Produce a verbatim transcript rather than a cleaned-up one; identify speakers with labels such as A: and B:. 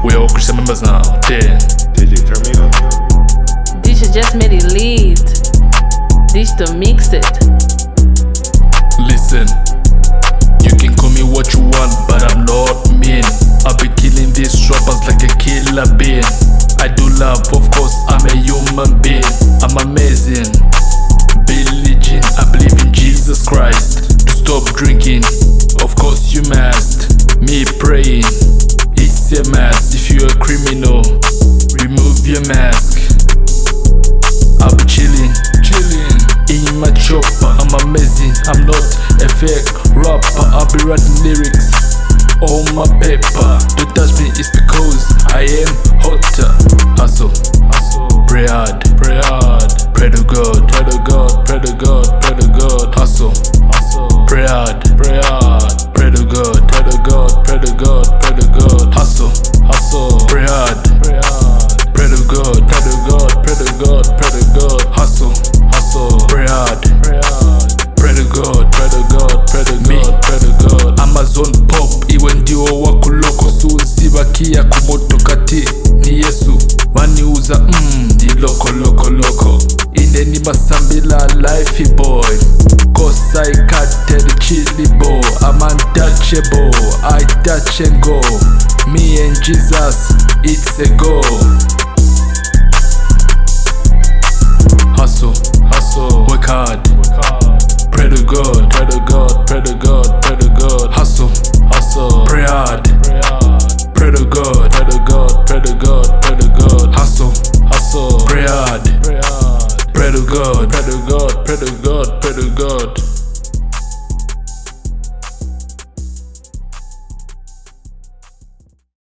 A: We're all Christian members now. Damn.
B: D J, turn me up.
C: D J just made it lead. D J to mix it.
A: Listen, you can call me what you want, but I'm not mean. I'll be killing these rappers like a killer bean. I do love, of course, I'm a human being. I'm amazing. Billie Jean, I believe in Jesus Christ. To stop drinking, of course you must. Me praying, it's a must. If you're a criminal, remove your mask. I'll be chilling, chilling in my chopper. I'm amazing, I'm not a fake rapper. I'll be writing lyrics on my paper. Don't touch me, it's because I am hotter. Hustle, hustle, pray hard, pray hard, pray to God, pray to God, pray to God, pray to God. Hustle, hustle, pray hard, pray hard, pray to God, pray to God, pray to God, pray to God. Hustle, hustle, pray hard, pray hard, pray to God, pray to God, pray to God, pray to God. Hustle, hustle, pray hard, pray hard, pray to God, pray to God, pray to God, pray to God. Amazon pop, iwe ndio wako loko, suzibakia kumoto kati ni Yesu waniuza mm, di loko loko loko. Ine ni masambila life boy, cause I cut the chili boy. I'm untouchable, I touch and go. Me and Jesus, it's a go. Hustle, hustle, work hard, work hard. Pray to God, pray to God, pray to God, pray to God. Hustle, hustle, pray hard.